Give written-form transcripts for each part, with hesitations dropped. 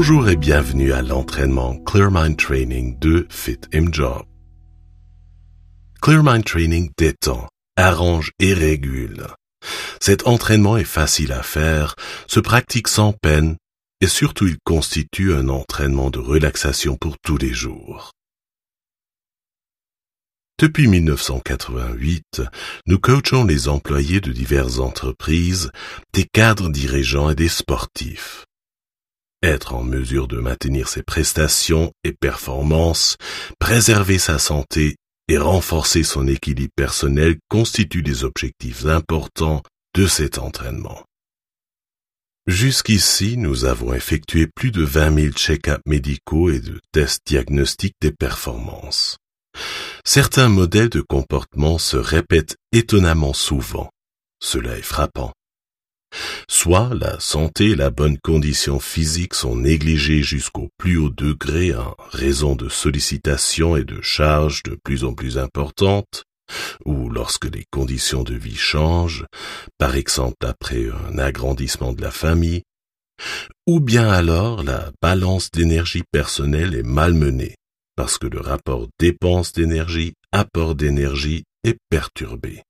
Bonjour et bienvenue à l'entraînement Clear Mind Training de Fit Job. Clear Mind Training détend, arrange et régule. Cet entraînement est facile à faire, se pratique sans peine et surtout il constitue un entraînement de relaxation pour tous les jours. Depuis 1988, nous coachons les employés de diverses entreprises, des cadres dirigeants et des sportifs. Être en mesure de maintenir ses prestations et performances, préserver sa santé et renforcer son équilibre personnel constituent des objectifs importants de cet entraînement. Jusqu'ici, nous avons effectué plus de 20 000 check-ups médicaux et de tests diagnostiques des performances. Certains modèles de comportement se répètent étonnamment souvent. Cela est frappant. Soit la santé et la bonne condition physique sont négligées jusqu'au plus haut degré en raison de sollicitations et de charges de plus en plus importantes, ou lorsque les conditions de vie changent, par exemple après un agrandissement de la famille, ou bien alors la balance d'énergie personnelle est malmenée, parce que le rapport dépense d'énergie, apport d'énergie est perturbé.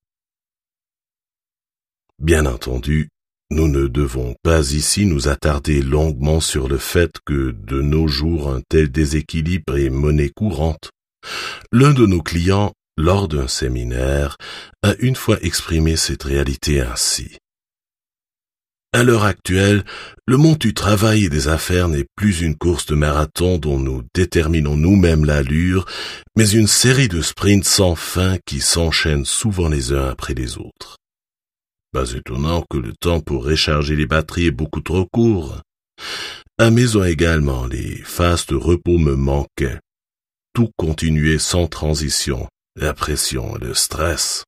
Bien entendu, nous ne devons pas ici nous attarder longuement sur le fait que de nos jours un tel déséquilibre est monnaie courante. L'un de nos clients, lors d'un séminaire, a une fois exprimé cette réalité ainsi. À l'heure actuelle, le monde du travail et des affaires n'est plus une course de marathon dont nous déterminons nous-mêmes l'allure, mais une série de sprints sans fin qui s'enchaînent souvent les uns après les autres. Pas étonnant que le temps pour recharger les batteries est beaucoup trop court. À maison également, les phases de repos me manquaient. Tout continuait sans transition, la pression et le stress.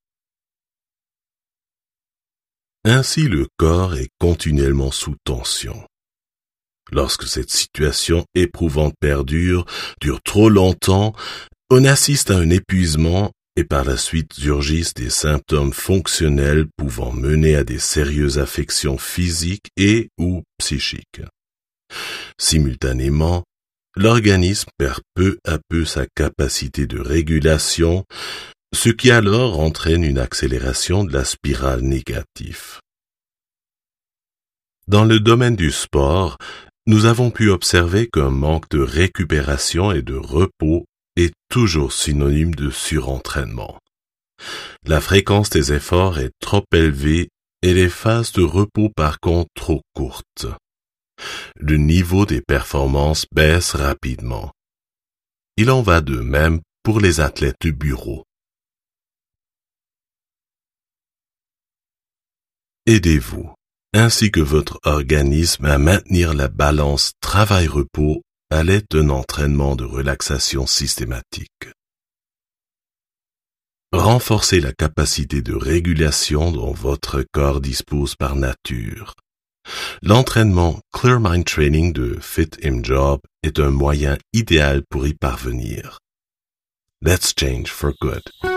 Ainsi le corps est continuellement sous tension. Lorsque cette situation éprouvante dure trop longtemps, on assiste à un épuisement et par la suite surgissent des symptômes fonctionnels pouvant mener à des sérieuses affections physiques et ou psychiques. Simultanément, l'organisme perd peu à peu sa capacité de régulation, ce qui alors entraîne une accélération de la spirale négative. Dans le domaine du sport, nous avons pu observer qu'un manque de récupération et de repos est toujours synonyme de surentraînement. La fréquence des efforts est trop élevée et les phases de repos par contre trop courtes. Le niveau des performances baisse rapidement. Il en va de même pour les athlètes de bureau. Aidez-vous, ainsi que votre organisme à maintenir la balance travail-repos à l'aide d'un entraînement de relaxation systématique. Renforcez la capacité de régulation dont votre corps dispose par nature. L'entraînement Clear Mind Training de Fit Job est un moyen idéal pour y parvenir. Let's change for good.